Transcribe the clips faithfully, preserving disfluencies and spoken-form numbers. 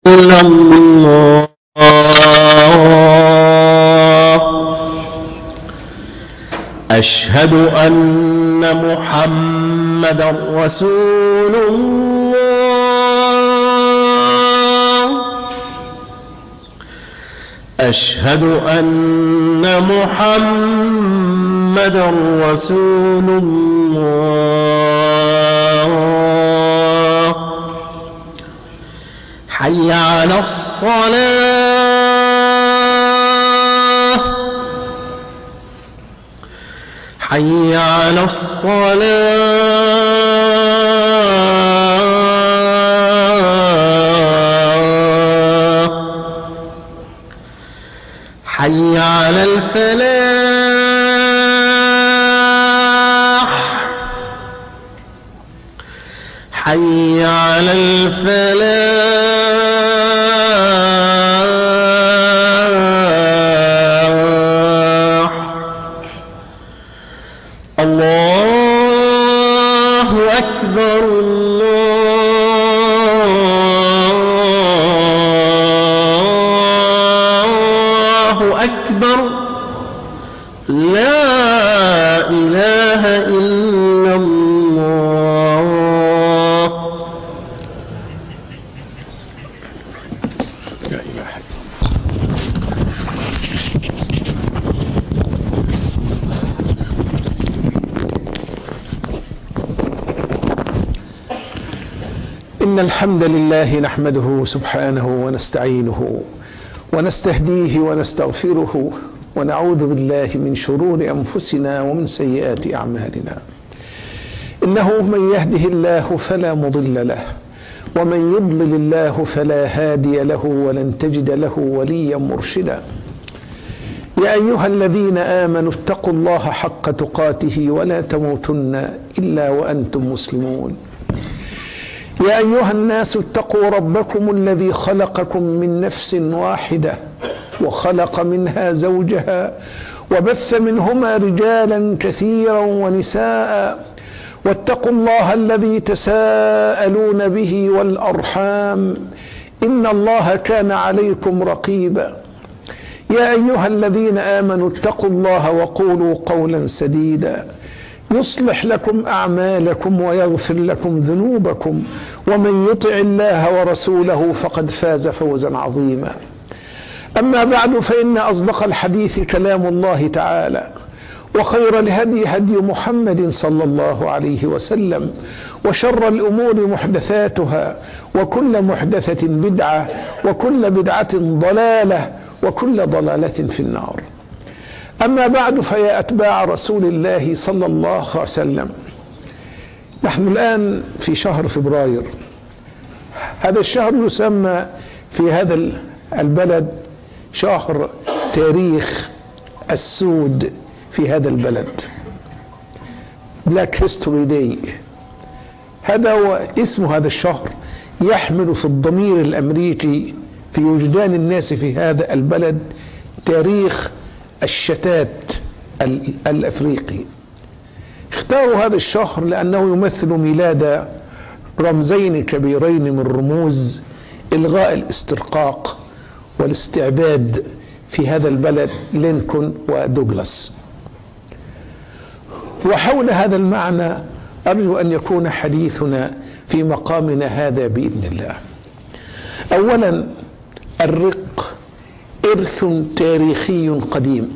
إلا الله أشهد أن محمدا رسول الله أشهد أن محمدا رسول الله حي على الصلاة حي على الصلاة حي على الفلاح حي على الفلاح الله أكبر الله أكبر لا إله إلا الله لا إله إلا إن الحمد لله نحمده سبحانه ونستعينه ونستهديه ونستغفره ونعوذ بالله من شرور أنفسنا ومن سيئات أعمالنا إنه من يهده الله فلا مضل له ومن يضلل الله فلا هادي له ولن تجد له وليا مرشدا يا أيها الذين آمنوا اتقوا الله حق تقاته ولا تموتن إلا وأنتم مسلمون يا أيها الناس اتقوا ربكم الذي خلقكم من نفس واحدة وخلق منها زوجها وبث منهما رجالا كثيرا ونساء واتقوا الله الذي تساءلون به والأرحام إن الله كان عليكم رقيبا يا أيها الذين آمنوا اتقوا الله وقولوا قولا سديدا يصلح لكم أعمالكم ويغفر لكم ذنوبكم ومن يطع الله ورسوله فقد فاز فوزا عظيما أما بعد فإن أصدق الحديث كلام الله تعالى وخير الهدي هدي محمد صلى الله عليه وسلم وشر الأمور محدثاتها وكل محدثة بدعة وكل بدعة ضلالة وكل ضلالة في النار أما بعد فيا أتباع رسول الله صلى الله عليه وسلم نحن الآن في شهر فبراير هذا الشهر يسمى في هذا البلد شهر تاريخ السود في هذا البلد Black History Day هذا هو اسم هذا الشهر يحمل في الضمير الأمريكي في وجدان الناس في هذا البلد تاريخ الشتات الأفريقي اختاروا هذا الشهر لأنه يمثل ميلاد رمزين كبيرين من رموز إلغاء الاسترقاق والاستعباد في هذا البلد لينكولن ودوغلاس وحول هذا المعنى أرجو أن يكون حديثنا في مقامنا هذا بإذن الله. أولا الرق إرث تاريخي قديم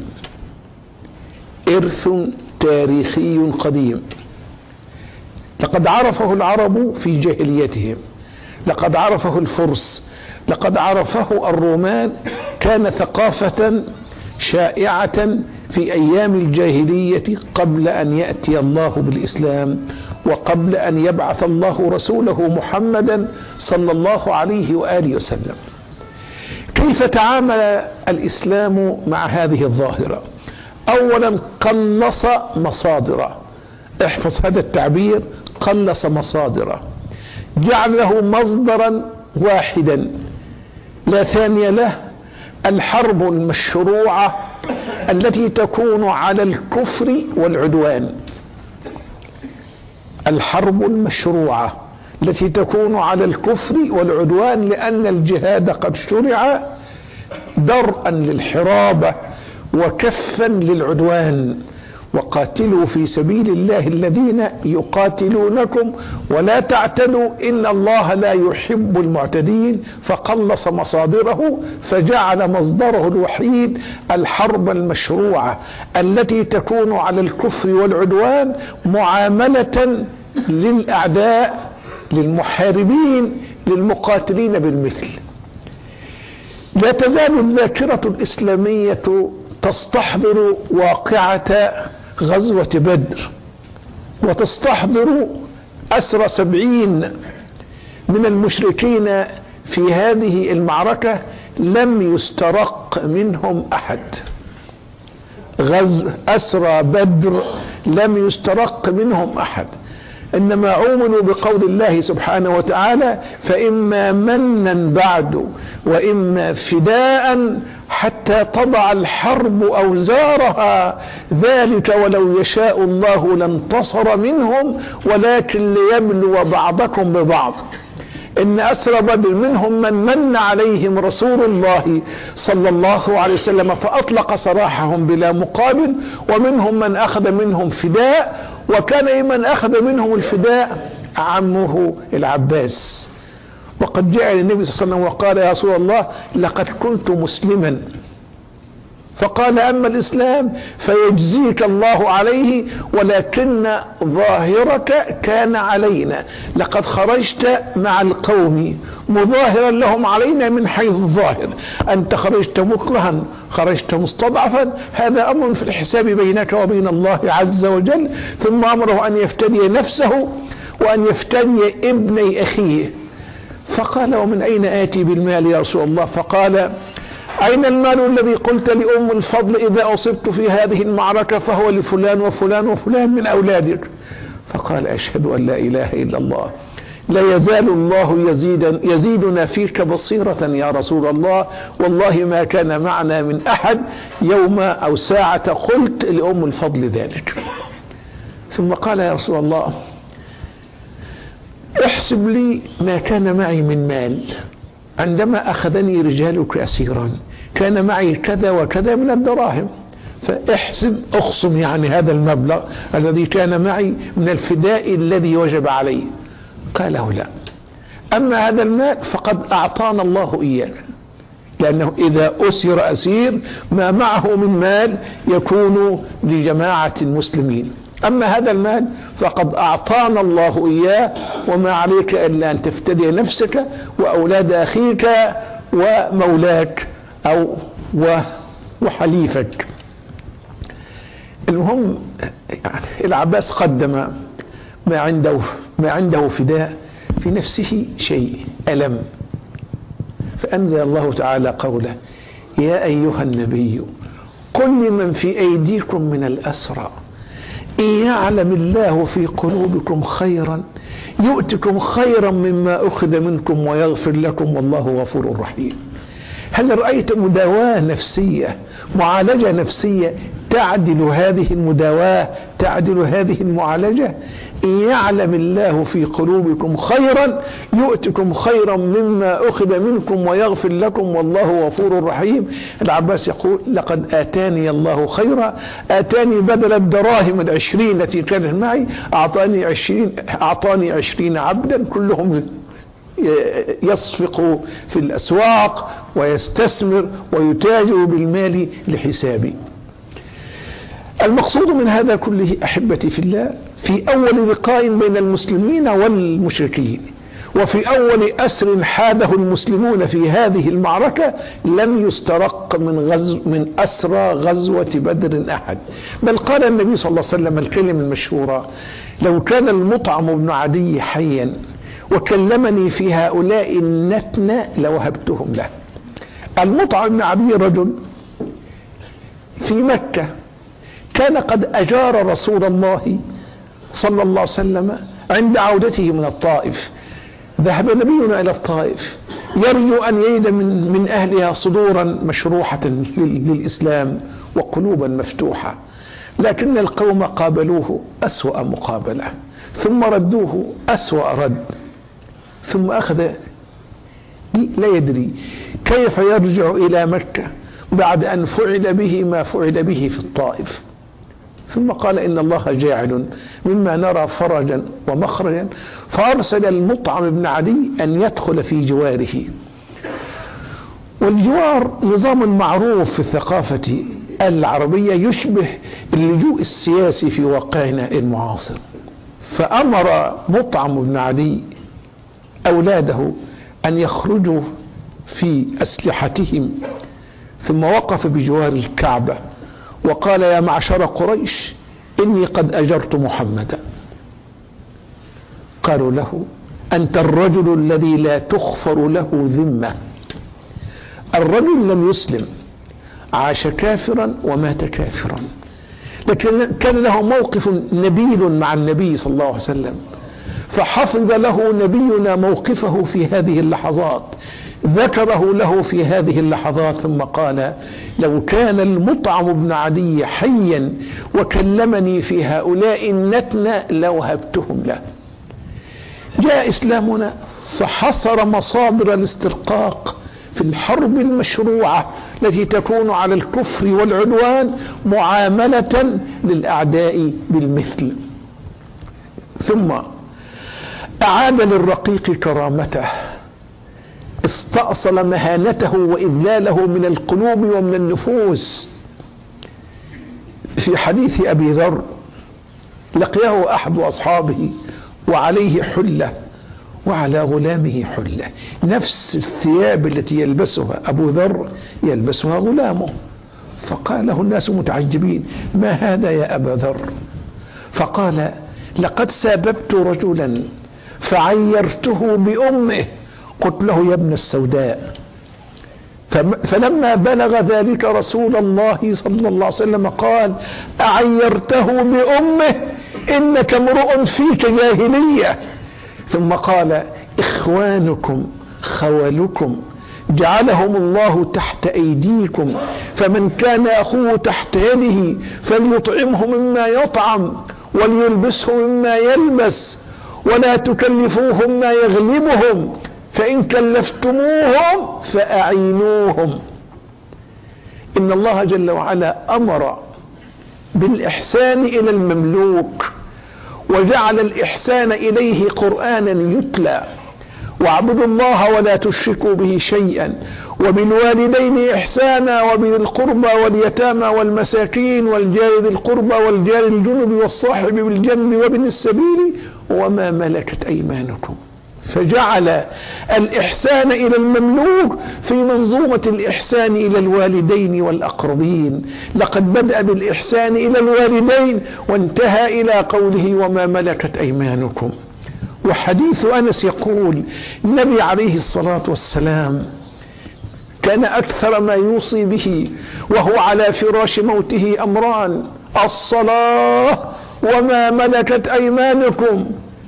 إرث تاريخي قديم لقد عرفه العرب في جاهليتهم لقد عرفه الفرس لقد عرفه الرومان كان ثقافة شائعة في أيام الجاهلية قبل أن يأتي الله بالإسلام وقبل أن يبعث الله رسوله محمدا صلى الله عليه وآله وسلم. كيف تعامل الإسلام مع هذه الظاهرة؟ أولا قلص مصادره، احفظ هذا التعبير، قلص مصادره، جعله مصدرا واحدا لا ثاني له، الحرب المشروعة التي تكون على الكفر والعدوان. الحرب المشروعة التي تكون على الكفر والعدوان، لأن الجهاد قد شرع درءا للحرابة وكفا للعدوان. وقاتلوا في سبيل الله الذين يقاتلونكم ولا تعتدوا إن الله لا يحب المعتدين، فقلص مصادره فجعل مصدره الوحيد الحرب المشروعة التي تكون على الكفر والعدوان معاملة للأعداء للمحاربين للمقاتلين بالمثل. لا تزال الذاكرة الإسلامية تستحضر واقعة غزوة بدر، وتستحضر أسر سبعين من المشركين في هذه المعركة لم يسترق منهم أحد. غزو أسر بدر لم يسترق منهم أحد، إنما عوملوا بقول الله سبحانه وتعالى: فإما منا بعد وإما فداء حتى تضع الحرب أوزارها، ذلك ولو يشاء الله لانتصر منهم ولكن ليبلو بعضكم ببعض. إن أسر بدر منهم من من عليهم رسول الله صلى الله عليه وسلم فأطلق سراحهم بلا مقابل، ومنهم من أخذ منهم فداء، وكان من أخذ منهم الفداء عمه العباس. وقد جاء النبي صلى الله عليه وسلم وقال: يا رسول الله لقد كنت مسلما، فقال: أما الإسلام فيجزيك الله عليه، ولكن ظاهرك كان علينا، لقد خرجت مع القوم مظاهرا لهم علينا من حيث الظاهر، أنت خرجت مكرها، خرجت مستضعفا، هذا أمر في الحساب بينك وبين الله عز وجل. ثم أمره أن يفتدي نفسه وأن يفتدي ابني أخيه. فقال: ومن أين آتي بالمال يا رسول الله؟ فقال: أين المال الذي قلت لأم الفضل إذا أصبت في هذه المعركة فهو لفلان وفلان وفلان من أولادك؟ فقال: أشهد أن لا إله إلا الله، لا يزال الله يزيد يزيدنا فيك بصيرة يا رسول الله، والله ما كان معنا من أحد يوم أو ساعة قلت لأم الفضل ذلك. ثم قال: يا رسول الله احسب لي ما كان معي من مال عندما أخذني رجالك أسيرا، كان معي كذا وكذا من الدراهم، فاحسب اخصم يعني هذا المبلغ الذي كان معي من الفداء الذي وجب علي. قال له: لا، أما هذا المال فقد أعطانا الله إياه، لأنه إذا أسر أسير ما معه من مال يكون لجماعة المسلمين، أما هذا المال فقد أعطانا الله إياه، وما عليك إلا أن تفتدي نفسك وأولاد أخيك ومولاك أو وحليفك. المهم يعني العباس قدم ما عنده ما عنده فداء، في نفسه شيء ألم، فأنزل الله تعالى قوله: يا أيها النبي قل لمن في أيديكم من الأسرى إن يعلم الله في قلوبكم خيرا يؤتكم خيرا مما أخذ منكم ويغفر لكم والله غفور رحيم. هل رأيت مداواة نفسية، معالجة نفسية تعدل هذه المداواة، تعدل هذه المعالجة؟ إن يعلم الله في قلوبكم خيرا يؤتكم خيرا مما أخذ منكم ويغفر لكم والله غفور رحيم. العباس يقول: لقد آتاني الله خيرا، آتاني بدل الدراهم العشرين التي كانت معي أعطاني عشرين أعطاني عشرين عبدا كلهم يصفق في الأسواق ويستثمر ويتاجر بالمال لحسابي. المقصود من هذا كله أحبتي في الله، في أول لقاء بين المسلمين والمشركين وفي أول أسر حاده المسلمون في هذه المعركة لم يسترق من غزو من أسرى غزوة بدر أحد، بل قال النبي صلى الله عليه وسلم الكلمة المشهورة: لو كان المطعم بن عدي حيا وكلمني في هؤلاء النتنة لوهبتهم له. المطعم بن عدي رجل في مكة كان قد أجار رسول الله صلى الله عليه وسلم عند عودته من الطائف. ذهب نبينا إلى الطائف يرجو أن يجد من, من أهلها صدورا مشروحة للإسلام وقلوبا مفتوحة، لكن القوم قابلوه أسوأ مقابلة، ثم ردوه أسوأ رد، ثم أخذ لا يدري كيف يرجع إلى مكة بعد أن فعل به ما فعل به في الطائف. ثم قال إن الله جاعل مما نرى فرجا ومخرجا، فأرسل المطعم بن عدي أن يدخل في جواره. والجوار نظام معروف في الثقافة العربية يشبه اللجوء السياسي في واقعنا المعاصر. فأمر مطعم بن عدي أولاده أن يخرجوا في أسلحتهم، ثم وقف بجوار الكعبة وقال يا معشر قريش إني قد أجرت محمدا. قالوا له أنت الرجل الذي لا تغفر له ذمة. الرجل لم يسلم، عاش كافرا ومات كافرا، لكن كان له موقف نبيل مع النبي صلى الله عليه وسلم، فحفظ له نبينا موقفه في هذه اللحظات، ذكره له في هذه اللحظات، ثم قال لو كان المطعم بن عدي حيا وكلمني في هؤلاء النتنة لوهبتهم له. جاء إسلامنا فحصر مصادر الاسترقاق في الحرب المشروعة التي تكون على الكفر والعدوان معاملة للأعداء بالمثل. ثم أعاد للرقيق كرامته، استأصل مهانته وإذلاله من القلوب ومن النفوس. في حديث أبي ذر لقيه أحد أصحابه وعليه حلة وعلى غلامه حلة، نفس الثياب التي يلبسها أبو ذر يلبسها غلامه. فقال له الناس متعجبين ما هذا يا أبا ذر؟ فقال لقد ساببت رجلا فعيرته بأمه، قلت له يا ابن السوداء. فلما بلغ ذلك رسول الله صلى الله عليه وسلم قال أعيرته بأمه إنك امرؤ فيك جاهلية. ثم قال إخوانكم خولكم جعلهم الله تحت أيديكم، فمن كان أخوه تحت يده فليطعمه مما يطعم وليلبسه مما يلبس، ولا تكلفوهم ما يغلبهم، فإن كلفتموهم فأعينوهم. إن الله جل وعلا أمر بالإحسان إلى المملوك، وجعل الإحسان إليه قرآنا يتلى، واعبدوا الله ولا تشركوا به شيئا، وبالوالدين إحسانا، وبذي القربى واليتامى والمساكين والجار ذي القربى والجار الجنب والصاحب بالجنب وابن السبيل وما ملكت أيمانكم. فجعل الإحسان إلى المملوك في منظومة الإحسان إلى الوالدين والأقربين. لقد بدأ بالإحسان إلى الوالدين وانتهى إلى قوله وما ملكت أيمانكم. وحديث أنس يقول النبي عليه الصلاة والسلام كان أكثر ما يوصي به وهو على فراش موته أمران: الصلاة وما ملكت أيمانكم.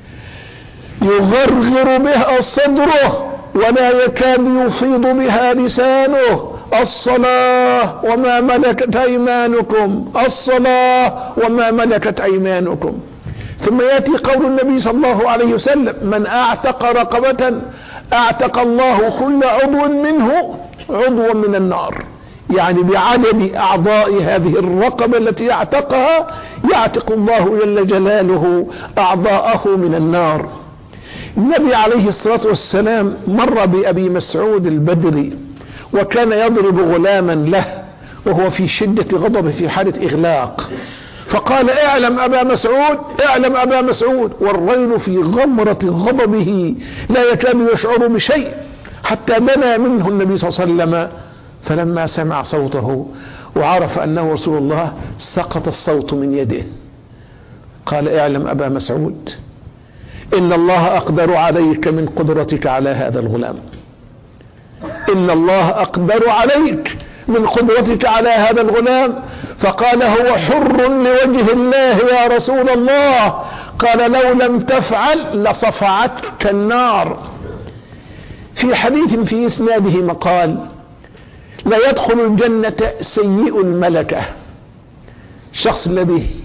يغرغر بها صدره ولا يكاد يفيض بها لسانه: الصلاة وما ملكت أيمانكم، الصلاة وما ملكت أيمانكم. ثم يأتي قول النبي صلى الله عليه وسلم: من أعتق رقبة أعتق الله كل عضو منه عضوا من النار، يعني بعدد أعضاء هذه الرقبة التي يعتقها يعتق الله جل جلاله أعضاءه من النار. النبي عليه الصلاة والسلام مر بأبي مسعود البدري وكان يضرب غلاما له وهو في شدة غضب في حالة إغلاق، فقال: اعلم أبا مسعود، اعلم أبا مسعود. والرجل في غمرة غضبه لا يكاد يشعر بشيء حتى دنا منه النبي صلى الله عليه وسلم، فلما سمع صوته وعرف أنه رسول الله سقط الصوت من يده. قال: اعلم أبا مسعود إن الله أقدر عليك من قدرتك على هذا الغلام، إن الله أقدر عليك من قدرتك على هذا الغلام. فقال: هو حر لوجه الله يا رسول الله. قال: لو لم تفعل لصفعتك النار. في حديث في إسناده مقال: لا يدخل الجنة سيء الملكة، الشخص الذي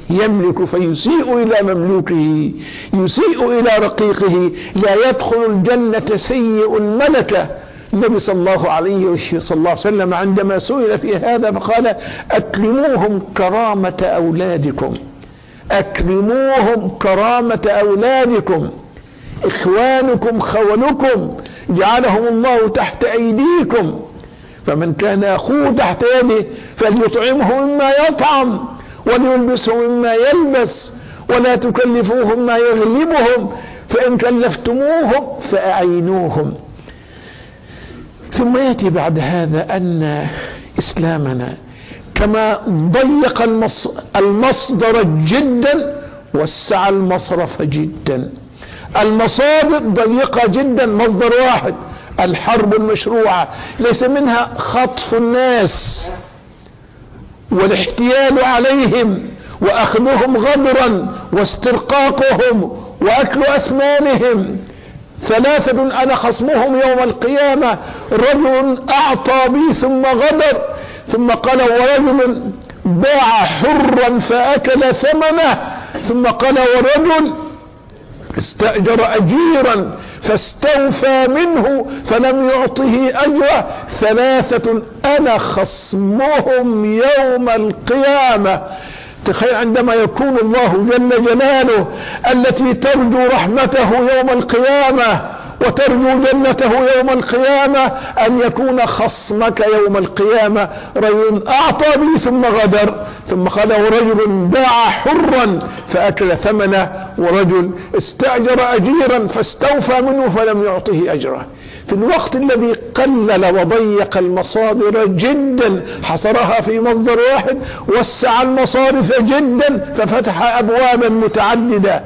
يملك فيسيء إلى مملوكه، يسيء إلى رقيقه، لا يدخل الجنة سيء الملكة. النبي صلى الله عليه صلى الله عليه وسلم عندما سئل في هذا فقال: أكرموهم كرامة أولادكم، أكرموهم كرامة أولادكم، إخوانكم خولكم جعلهم الله تحت أيديكم، فمن كان أخوه تحت يده فليطعمه مما يطعم وليلبسه مما يلبس، ولا تكلفوهم ما يغلبهم، فإن كلفتموهم فأعينوهم. ثم يأتي بعد هذا أن إسلامنا كما ضيق المصدر جدا وسع المصرف جدا. المصادر ضيقة جدا، مصدر واحد، الحرب المشروعة ليس منها خطف الناس والاحتيال عليهم وأخذهم غدرا واسترقاقهم وأكل أثمانهم. ثلاثة أنا خصمهم يوم القيامة: رجل أعطى بي ثم غدر، ثم قال: ورجل باع حرا فأكل ثمنه، ثم قال: ورجل استأجر أجيرا فاستوفى منه فلم يعطه أجره. ثلاثة أنا خصمهم يوم القيامة. تخيل عندما يكون الله جل جلاله التي ترجو رحمته يوم القيامة وترجو جنته يوم القيامة أن يكون خصمك يوم القيامة رجل أعطى بي ثم غدر، ثم قال: ورجل باع حرا فأكل ثمنه، ورجل استأجر أجيرا فاستوفى منه فلم يعطه أجره. في الوقت الذي قلل وضيق المصادر جدا حصرها في مصدر واحد، وسع المصارف جدا ففتح أبوابا متعددة.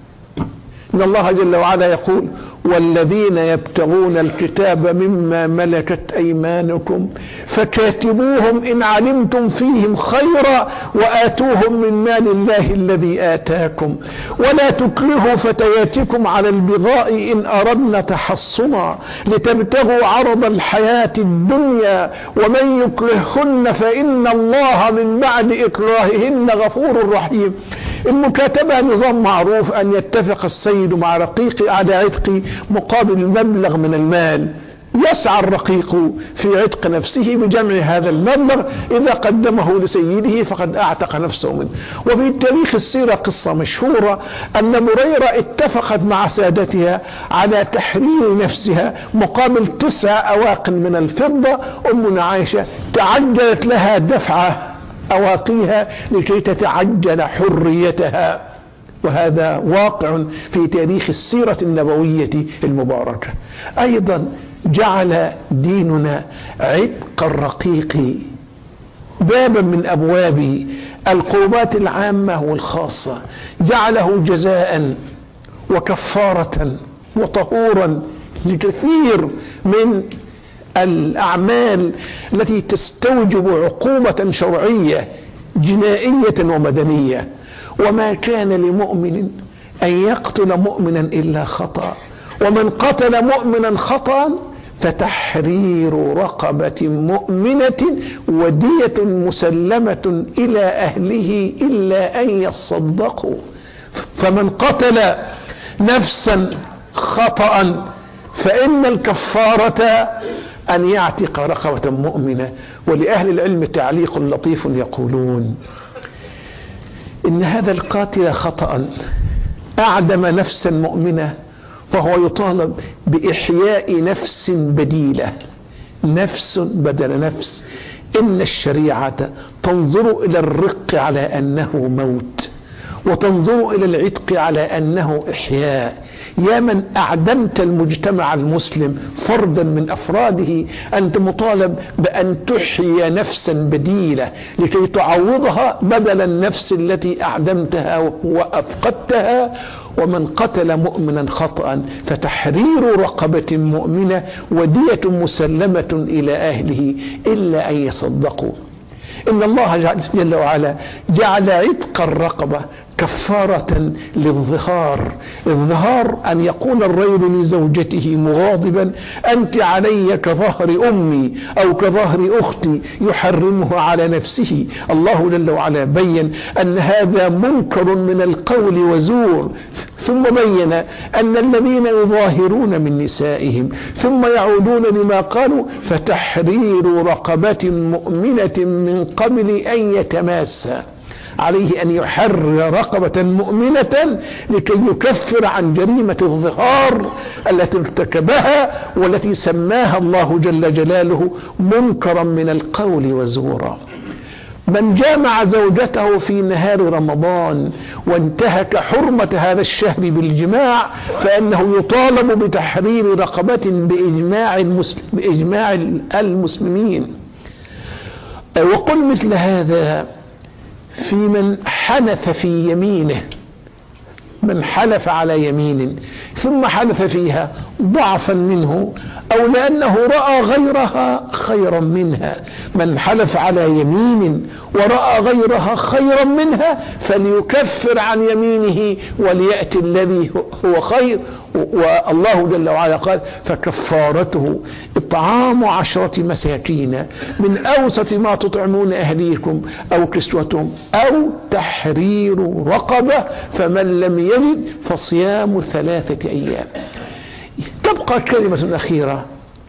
إن الله جل وعلا يقول: والذين يبتغون الكتاب مما ملكت أيمانكم فكاتبوهم إن علمتم فيهم خيرا وآتوهم من مال الله الذي آتاكم، ولا تكرهوا فتياتكم على البغاء إن أردنا تحصنا لتبتغوا عرض الحياة الدنيا، ومن يكرههن فإن الله من بعد إكراههن غفور رحيم. المكاتبة نظام معروف أن يتفق السيد مع رقيق على عتق مقابل مبلغ من المال، يسعى الرقيق في عتق نفسه بجمع هذا المبلغ، إذا قدمه لسيده فقد أعتق نفسه منه. وفي تاريخ السيرة قصة مشهورة أن مريرة اتفقت مع سادتها على تحرير نفسها مقابل تسع أواق من الفضة. أمنا عائشة تعجلت لها دفعة أواقيها لكي تتعجل حريتها، وهذا واقع في تاريخ السيرة النبوية المباركة. أيضا جعل ديننا عتق الرقيق بابا من أبواب القربات العامة والخاصة، جعله جزاء وكفارة وطهورا لكثير من الأعمال التي تستوجب عقوبة شرعية جنائية ومدنية. وما كان لمؤمن أن يقتل مؤمنا إلا خطأ، ومن قتل مؤمنا خطأ فتحرير رقبة مؤمنة ودية مسلمة إلى أهله إلا أن يصدقوا. فمن قتل نفسا خطأ فإن الكفارة أن يعتق رقبة مؤمنة. ولأهل العلم تعليق لطيف يقولون: إن هذا القاتل خطأ أعدم نفسا مؤمنة فهو يطالب بإحياء نفس بديلة، نفس بدل نفس. إن الشريعة تنظر إلى الرق على أنه موت، وتنظر إلى العتق على أنه إحياء. يا من أعدمت المجتمع المسلم فردا من أفراده، أنت مطالب بأن تحيي نفسا بديلة لكي تعوضها بدل النفس التي أعدمتها وأفقدتها. ومن قتل مؤمنا خطأ فتحرير رقبة مؤمنة ودية مسلمة إلى أهله إلا أن يصدقوا. إن الله جل وعلا جعل عتق الرقبة كفارة للظهار. الظهار أن يقول الرجل لزوجته مغاضبا: أنت علي كظهر أمي أو كظهر أختي، يحرمه على نفسه. الله جل وعلا بين أن هذا منكر من القول وزور، ثم بين أن الذين يظاهرون من نسائهم ثم يعودون لما قالوا فتحرير رقبة مؤمنة من قبل أن يتماسا، عليه أن يحرر رقبة مؤمنة لكي يكفر عن جريمة الظهار التي ارتكبها والتي سماها الله جل جلاله منكرا من القول وزورا. من جامع زوجته في نهار رمضان وانتهك حرمة هذا الشهر بالجماع فإنه يطالب بتحرير رقبة بإجماع, المسلم بإجماع المسلمين. وقل مثل هذا في من حنث في يمينه، من حلف على يمين ثم حلف فيها ضعفا منه أو لأنه رأى غيرها خيرا منها. من حلف على يمين ورأى غيرها خيرا منها فليكفر عن يمينه وليأتي الذي هو خير. والله جل وعلا قال: فكفارته إطعام عشرة مساكين من أوسط ما تطعمون أهليكم أو كسوتهم أو تحرير رقبة، فمن لم يجد فصيام ثلاثة أيام. تبقى كلمة أخيرة.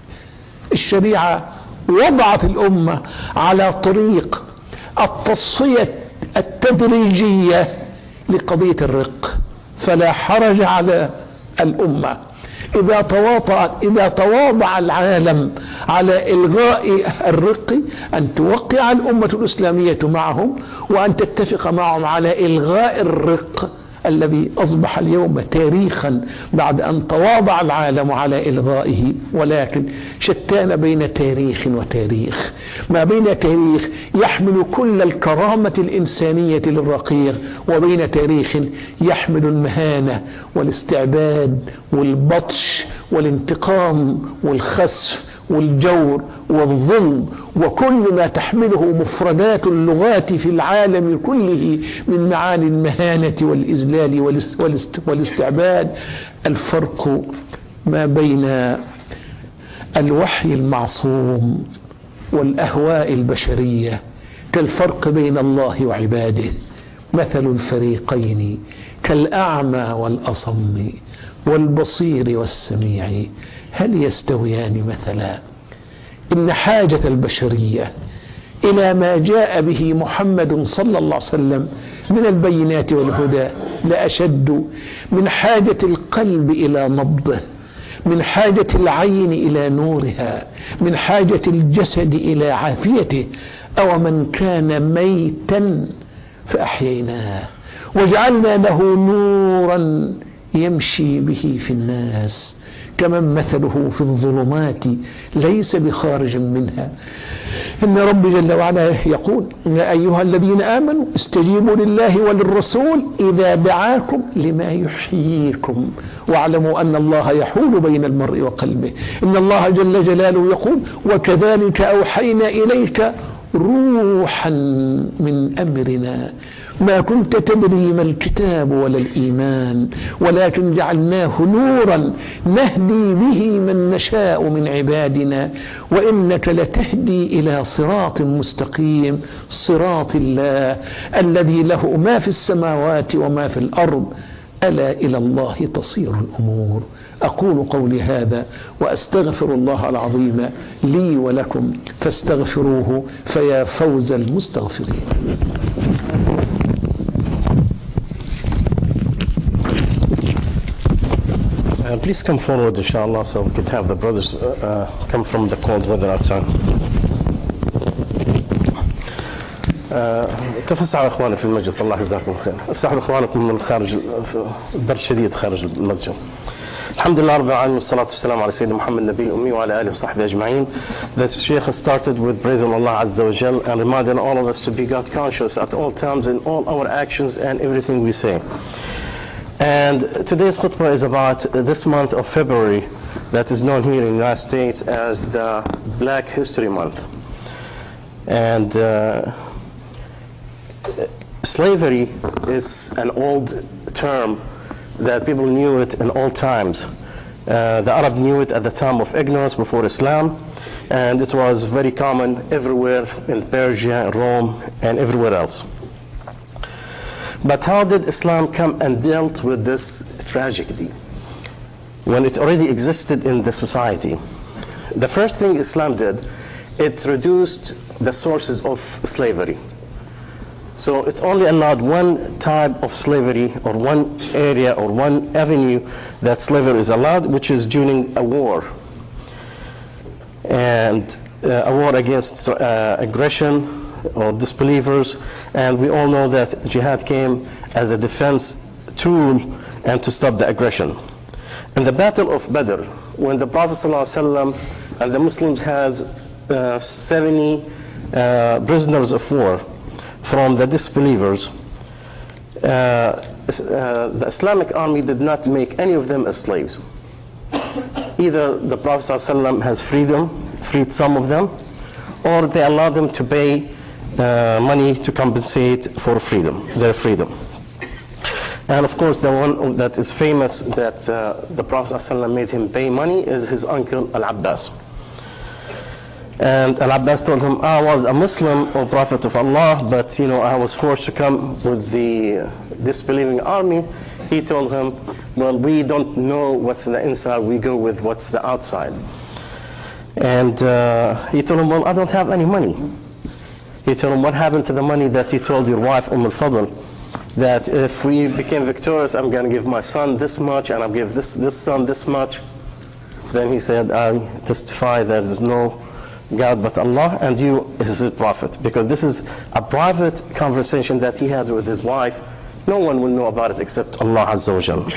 الشريعة وضعت الأمة على طريق التصفية التدريجية لقضية الرق، فلا حرج على الأمة إذا تواطأ إذا تواضع العالم على إلغاء الرق أن توقع الأمة الإسلامية معهم وأن تتفق معهم على إلغاء الرق الذي أصبح اليوم تاريخا بعد أن تواضع العالم على إلغائه. ولكن شتان بين تاريخ وتاريخ، ما بين تاريخ يحمل كل الكرامة الإنسانية للرقيق وبين تاريخ يحمل المهانة والاستعباد والبطش والانتقام والخسف والجور والظلم وكل ما تحمله مفردات اللغات في العالم كله من معاني المهانة والإذلال والاستعباد. الفرق ما بين الوحي المعصوم والأهواء البشرية كالفرق بين الله وعباده. مثل الفريقين كالأعمى والأصم والبصير والسميع هل يستويان مثلا؟ إن حاجة البشرية إلى ما جاء به محمد صلى الله عليه وسلم من البينات والهدى لأشد من حاجة القلب إلى نبضه، من حاجة العين إلى نورها، من حاجة الجسد إلى عافيته. أو من كان ميتا فأحييناه وجعلنا له نورا يمشي به في الناس كمن مثله في الظلمات ليس بخارج منها. إن رب جل وعلا يقول: يا أيها الذين آمنوا استجيبوا لله وللرسول إذا دعاكم لما يحييكم واعلموا أن الله يحول بين المرء وقلبه. إن الله جل جلاله يقول: وكذلك أوحينا إليك روحا من أمرنا ما كنت تدري ما الكتاب ولا الإيمان ولكن جعلناه نورا نهدي به من نشاء من عبادنا وإنك لتهدي إلى صراط مستقيم صراط الله الذي له ما في السماوات وما في الأرض ألا إلى الله تصير الأمور. أقول قولي هذا وأستغفر الله العظيم لي ولكم فاستغفروه فيا فوز المستغفرين. Uh, please come forward, inshallah, so we can have the brothers uh, uh, come from the cold weather outside. تفسحوا اخواني في المسجد، الله يجزاكم خير. افسحوا اخوانكم من خارج البرد شديد خارج المسجد. الحمد لله رب العالمين والصلاة والسلام على سيدنا محمد النبي الأمي وعلى آله وصحبه أجمعين. The Shaykh started with praising Allah Azza wa Jal and reminding all of us to be God conscious at all times in all our actions and everything we say. And today's khutbah is about this month of February that is known here in the United States as the Black History Month. And uh, slavery is an old term that people knew it in old times. Uh, the Arab knew it at the time of ignorance before Islam, and it was very common everywhere in Persia, Rome, and everywhere else. But how did Islam come and dealt with this tragedy when it already existed in the society? The first thing Islam did, it reduced the sources of slavery. So it only allowed one type of slavery, or one area or one avenue that slavery is allowed, which is during a war. And uh, a war against uh, aggression or disbelievers. And we all know that jihad came as a defense tool and to stop the aggression. In the Battle of Badr, when the Prophet ﷺ and the Muslims had uh, seventy uh, prisoners of war from the disbelievers, uh, uh, the Islamic army did not make any of them as slaves. Either the Prophet ﷺ has freedom, freed some of them, or they allowed them to pay uh, money to compensate for freedom, their freedom. And of course, the one that is famous that uh, the Prophet ﷺ made him pay money is his uncle Al-Abbas. And Al-Abbas told him, I was a Muslim, O Prophet of Allah, but you know, I was forced to come with the disbelieving army. He told him, well, we don't know what's in the inside, we go with what's the outside. And uh, he told him, well, I don't have any money. He told him, what happened to the money that you told your wife, Umm al-Fadl, that if we became victorious, I'm going to give my son this much, and I'll give this, this son this much. Then he said, I testify that there's no God but Allah, and you is his prophet. Because this is a private conversation that he had with his wife. No one will know about it except Allah Azza wa Jal.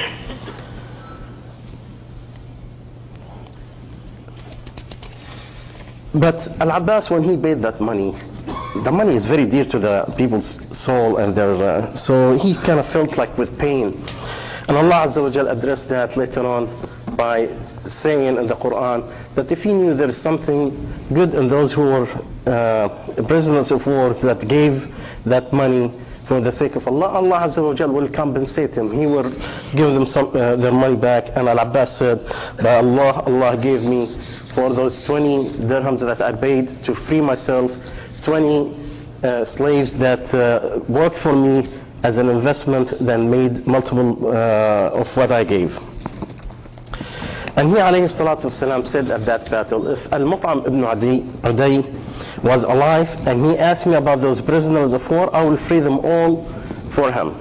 But Al-Abbas, when he paid that money, the money is very dear to the people's soul, and their uh, so he kind of felt like with pain. And Allah Azza wa Jal addressed that later on by saying in the Quran that if he knew there is something good in those who were uh, prisoners of war that gave that money for the sake of Allah, Allah Azza wa Jal will compensate him. He will give them some, uh, their money back. And Al-Abbas said, by Allah, Allah gave me for those twenty dirhams that I paid to free myself, twenty uh, slaves that uh, worked for me as an investment, then made multiple uh, of what I gave. And he alayhi salatu wasalam said at that battle, if Al-Mut'am ibn Adi, Adi was alive and he asked me about those prisoners of war, I will free them all for him.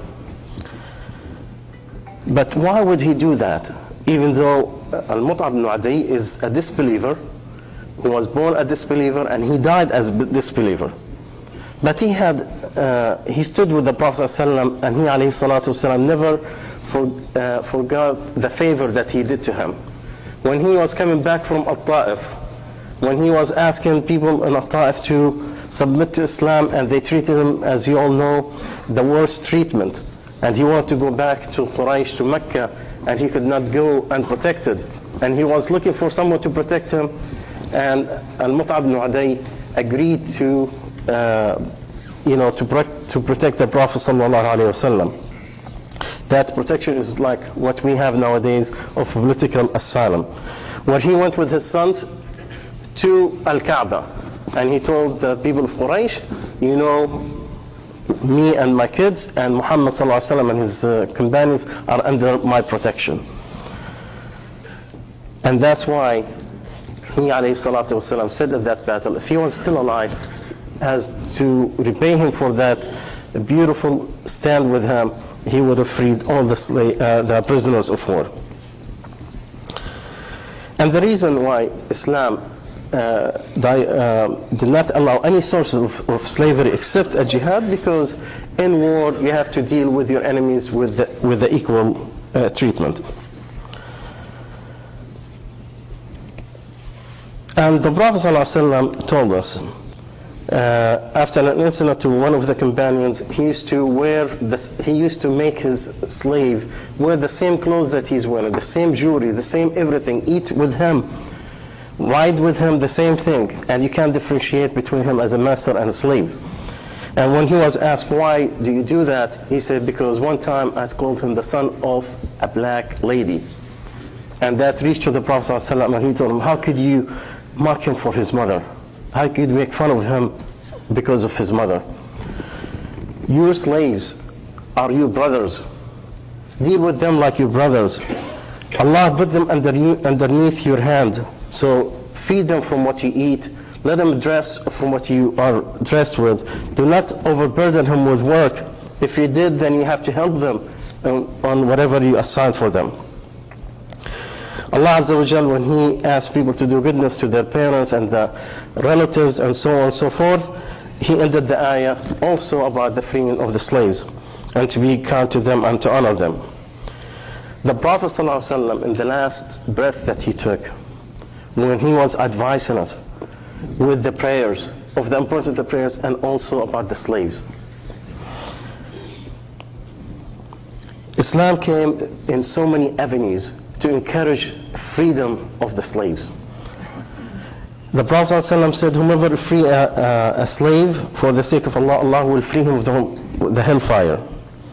But why would he do that? Even though Al-Mut'am ibn Adi is a disbeliever, who was born a disbeliever and he died as a disbeliever. But he had, uh, he stood with the Prophet ﷺ, and he alayhi salatu wasalam never for, uh, forgot the favor that he did to him. When he was coming back from Al-Ta'if, when he was asking people in Al-Ta'if to submit to Islam, and they treated him, as you all know, the worst treatment, and he wanted to go back to Quraysh, to Mecca, and he could not go unprotected, and he was looking for someone to protect him, and Al-Mut'ab ibn Adi agreed to uh, you know to, pro- to protect the Prophet sallallahu alaihi wasallam. That protection is like what we have nowadays of political asylum, where he went with his sons to Al-Kaaba, and he told the people of Quraysh, you know, me and my kids and Muhammad sallallahu alaihi wasallam and his uh, companions are under my protection. And that's why he alayhi salatu wasalam said at that battle, if he was still alive, as to repay him for that beautiful stand with him, he would have freed all the, sla- uh, the prisoners of war. And the reason why Islam uh, di- uh, did not allow any sources of, of slavery except a jihad, because in war you have to deal with your enemies with the, with the equal uh, treatment. And the Prophet ﷺ told us, uh, after an incident to one of the companions, he used to wear, the, he used to make his slave wear the same clothes that he's wearing, the same jewelry, the same everything, eat with him, ride with him, the same thing, and you can't differentiate between him as a master and a slave. And when he was asked, why do you do that? He said, because one time I called him the son of a black lady. And that reached to the Prophet ﷺ, and he told him, how could you mock him for his mother? How could you make fun of him because of his mother? Your slaves are your brothers. Deal with them like your brothers. Allah put them underneath, underneath your hand. So feed them from what you eat. Let them dress from what you are dressed with. Do not overburden him with work. If you did, then you have to help them on, on whatever you assign for them. Allah Azza wa Jal, when He asks people to do goodness to their parents and the relatives and so on and so forth, He ended the ayah also about the freeing of the slaves and to be kind to them and to honor them. The Prophet ﷺ, in the last breath that he took, when he was advising us with the prayers, of the importance of the prayers, and also about the slaves. Islam came in so many avenues to encourage freedom of the slaves. The Prophet ﷺ said, whomever free a, a, a slave for the sake of Allah, Allah will free him from the hellfire.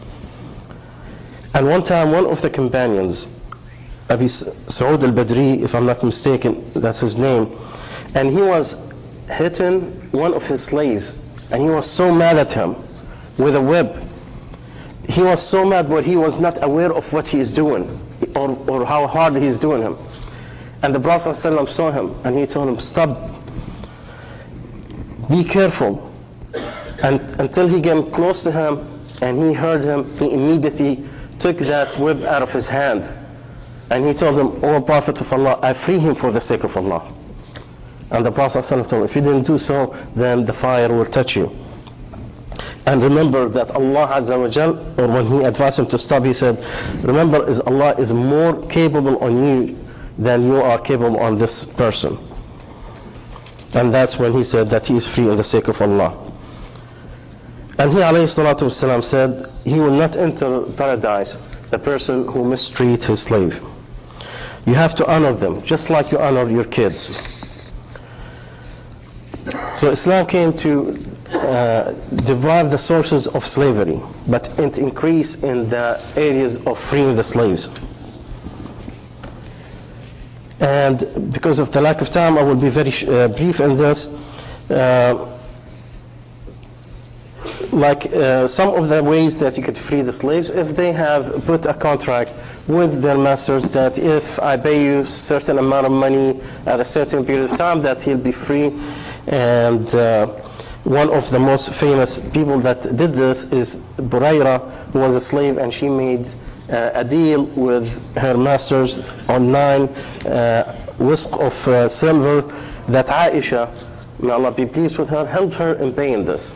And one time, one of the companions, Abi Saud al-Badri, if I'm not mistaken, that's his name, and he was hitting one of his slaves, and he was so mad at him with a whip. He was so mad, but he was not aware of what he is doing, or, or how hard he is doing him. And the Prophet ﷺ saw him, and he told him, stop, be careful. And until he came close to him, and he heard him, he immediately took that whip out of his hand. And he told him, O Prophet of Allah, I free him for the sake of Allah. And the Prophet ﷺ told him, if you didn't do so, then the fire will touch you. And remember that Allah Azza wa Jal, or when He advised him to stop, He said, remember, is Allah is more capable on you than you are capable on this person. And that's when He said that He is free in the sake of Allah. And He alayhi salatu wasalam said, He will not enter paradise, the person who mistreats his slave. You have to honor them, just like you honor your kids. So Islam came to uh, deprive the sources of slavery, but it increase in the areas of freeing the slaves. And because of the lack of time, I will be very uh, brief in this. Uh, like uh, some of the ways that you could free the slaves, if they have put a contract with their masters that if I pay you a certain amount of money at a certain period of time, that he'll be free. And uh, one of the most famous people that did this is Burayra, who was a slave, and she made uh, a deal with her masters on nine uh, wisq of uh, silver that Aisha, may Allah be pleased with her, helped her in paying this.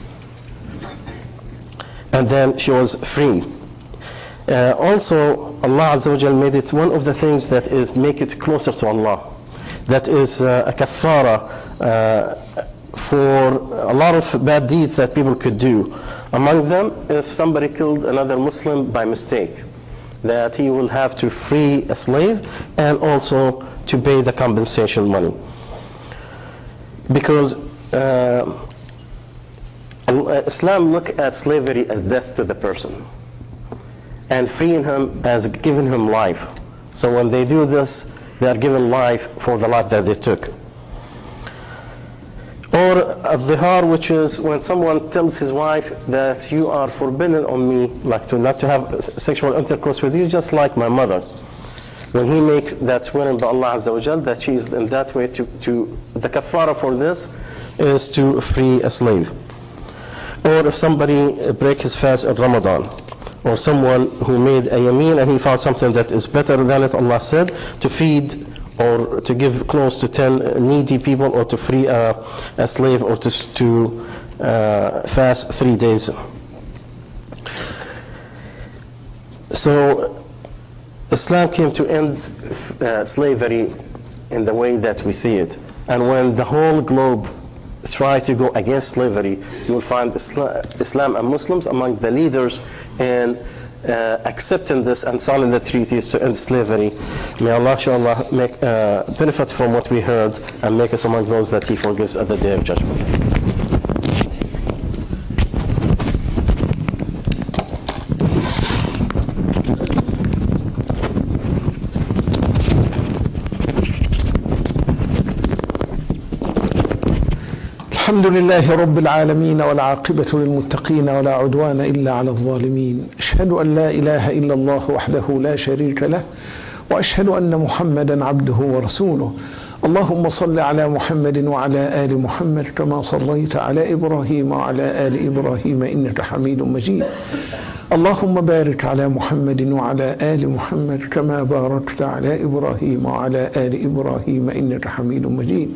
And then she was free. Uh, also, Allah Azza wa Jal made it one of the things that is make it closer to Allah. That is uh, a kaffara uh, for a lot of bad deeds that people could do. Among them, if somebody killed another Muslim by mistake, that he will have to free a slave and also to pay the compensation money. Because uh, Islam look at slavery as death to the person, and freeing him as giving him life. So when they do this, they are given life for the life that they took. Or al-dhihar, which is when someone tells his wife that you are forbidden on me, like to not to have sexual intercourse with you, just like my mother. When he makes that swearing by Allah Azza wa Jal that she is in that way, to, to the kafara for this is to free a slave. Or if somebody break his fast in Ramadan, or someone who made a yameen and he found something that is better than it, Allah said, to feed or to give close to ten needy people, or to free a, a slave, or to, to uh, fast three days. So Islam came to end uh, slavery in the way that we see it. And when the whole globe try to go against slavery, you will find Islam and Muslims among the leaders in uh, accepting this and signing the treaties to end slavery. May Allah, inshallah, make uh, benefit from what we heard and make us among those that He forgives at the Day of Judgment. الحمد لله رب العالمين، والعاقبة للمتقين، ولا عدوان إلا على الظالمين. أشهد أن لا إله إلا الله وحده لا شريك له، وأشهد أن محمدا عبده ورسوله. اللهم صل على محمد وعلى آل محمد كما صليت على إبراهيم وعلى آل إبراهيم إنك حميد مجيد. اللهم بارك على محمد وعلى آل محمد كما باركت على إبراهيم وعلى آل إبراهيم إنك حميد مجيد.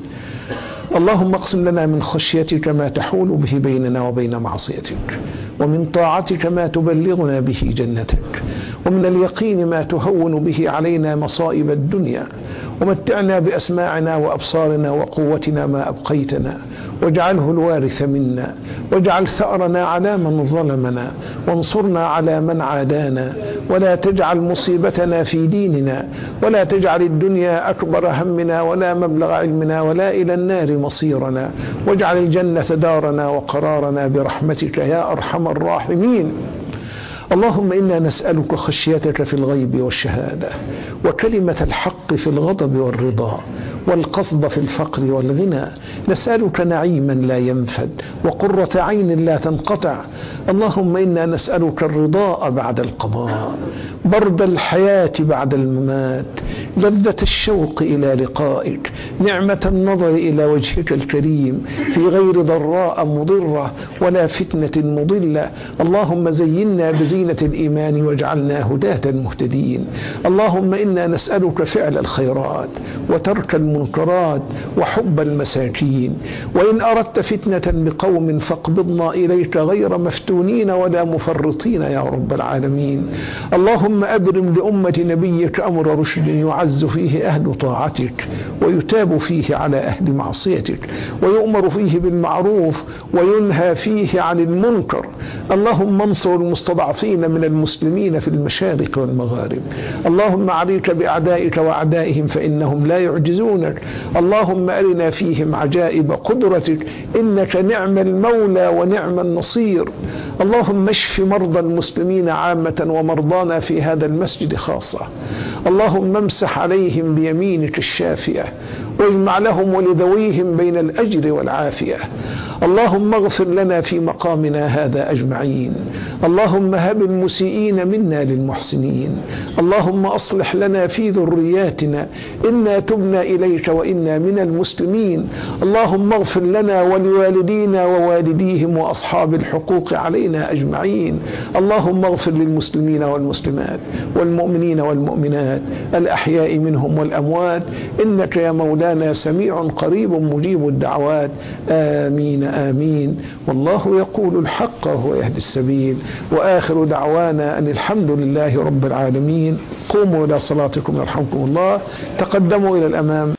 اللهم اقسم لنا من خشيتك ما تحول به بيننا وبين معصيتك، ومن طاعتك ما تبلغنا به جنتك، ومن اليقين ما تهون به علينا مصائب الدنيا، ومتعنا بأسماعنا وأبصارنا وقوتنا ما أبقيتنا، واجعله الوارث منا، واجعل ثأرنا على من ظلمنا، وانصرنا على من عادانا، ولا تجعل مصيبتنا في ديننا، ولا تجعل الدنيا أكبر همنا ولا مبلغ علمنا ولا إلى النار مصيرنا، واجعل الجنة دارنا وقرارنا برحمتك يا أرحم الراحمين. اللهم إنا نسألك خشيتك في الغيب والشهادة، وكلمة الحق في الغضب والرضا، والقصد في الفقر والغنى. نسألك نعيما لا ينفد، وقرة عين لا تنقطع. اللهم إنا نسألك الرضاء بعد القضاء، برد الحياة بعد الممات، لذة الشوق إلى لقائك، نعمة النظر إلى وجهك الكريم في غير ضراء مضرة ولا فتنة مضلة. اللهم زينا بزينة الإيمان واجعلنا هداة مهتدين. اللهم إنا نسألك فعل الخيرات، وترك المنكرات، وحب المساكين. وإن أردت فتنة بقوم فاقبضنا إليك غير مفتونين ولا مفرطين يا رب العالمين. اللهم أبرم لأمة نبيك أمر رشد يعز فيه أهل طاعتك، ويتاب فيه على أهل معصيتك، ويؤمر فيه بالمعروف وينهى فيه عن المنكر. اللهم انصر المستضعفين من المسلمين في المشارق والمغارب. اللهم عليك بأعدائك وأعدائهم فإنهم لا يعجزونك. اللهم أرنا فيهم عجائب قدرتك، إنك نعم المولى ونعم النصير. اللهم اشف مرضى المسلمين عامة ومرضانا في هذا المسجد خاصة. اللهم امسح عليهم بيمينك الشافية، واجمع لهم ولذويهم بين الأجر والعافية. اللهم اغفر لنا في مقامنا هذا أجمعين. اللهم هب المسيئين منا للمحسنين. اللهم أصلح لنا في ذرياتنا، إنا تبنا إليك وإنا من المسلمين. اللهم اغفر لنا ولوالدينا ووالديهم وأصحاب الحقوق علينا أجمعين. اللهم اغفر للمسلمين والمسلمات والمؤمنين والمؤمنات الأحياء منهم والأموات، إنك يا مولانا سميع قريب مجيب الدعوات. آمين آمين. والله يقول الحق وهو يهدي السبيل، وآخر دعوانا أن الحمد لله رب العالمين. قوموا إلى صلاتكم يرحمكم الله. تقدموا إلى الأمام.